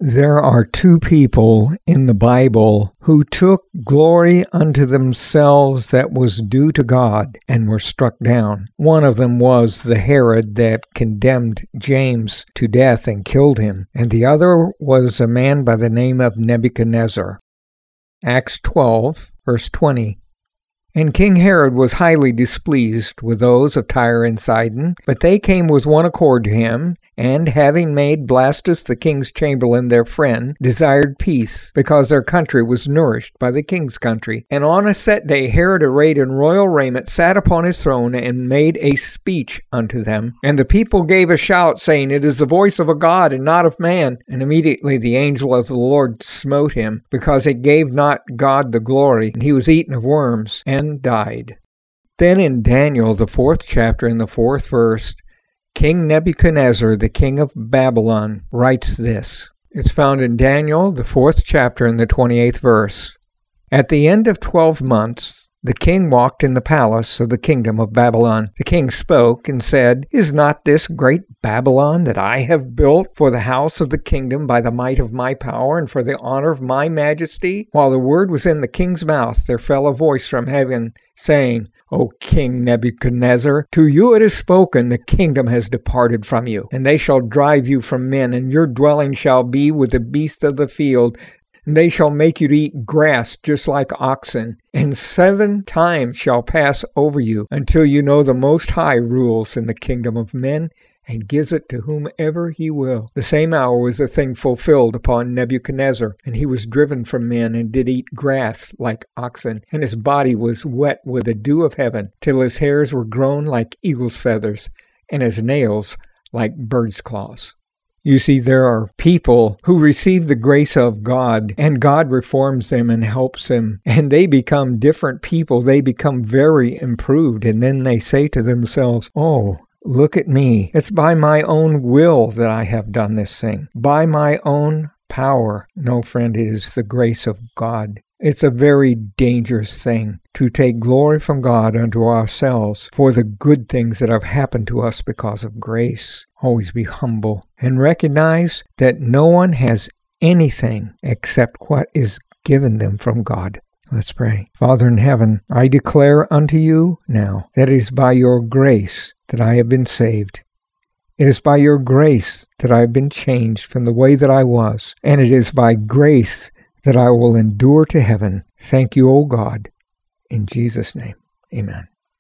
There are two people in the Bible who took glory unto themselves that was due to God and were struck down. One of them was the Herod that condemned James to death and killed him, and the other was a man by the name of Nebuchadnezzar. Acts 12, verse 20. And King Herod was highly displeased with those of Tyre and Sidon, but they came with one accord to him, and having made Blastus the king's chamberlain their friend, desired peace, because their country was nourished by the king's country. And on a set day Herod, arrayed in royal raiment, sat upon his throne, and made a speech unto them. And the people gave a shout, saying, It is the voice of a God, and not of man. And immediately the angel of the Lord smote him, because it gave not God the glory, and he was eaten of worms, and died. Then in Daniel, the 4th chapter, in the 4th verse, King Nebuchadnezzar, the king of Babylon, writes this. It's found in Daniel, the 4th chapter, in the 28th verse. At the end of 12 months, the king walked in the palace of the kingdom of Babylon. The king spoke and said, Is not this great Babylon that I have built for the house of the kingdom by the might of my power and for the honor of my majesty? While the word was in the king's mouth, there fell a voice from heaven, saying, O King Nebuchadnezzar, to you it is spoken, the kingdom has departed from you, and they shall drive you from men, and your dwelling shall be with the beasts of the field, and they shall make you to eat grass just like oxen, and 7 times shall pass over you, until you know the Most High rules in the kingdom of men, and gives it to whomever he will. The same hour was the thing fulfilled upon Nebuchadnezzar, and he was driven from men, and did eat grass like oxen, and his body was wet with the dew of heaven, till his hairs were grown like eagle's feathers, and his nails like bird's claws. You see, there are people who receive the grace of God, and God reforms them and helps them, and they become different people. They become very improved, and then they say to themselves, Oh, look at me. It's by my own will that I have done this thing, by my own power. No, friend, it is the grace of God. It's a very dangerous thing to take glory from God unto ourselves for the good things that have happened to us because of grace. Always be humble and recognize that no one has anything except what is given them from God. Let's pray. Father in heaven, I declare unto you now that it is by your grace that I have been saved. It is by your grace that I have been changed from the way that I was, and it is by grace that I will endure to heaven. Thank you, O God. In Jesus' name, amen.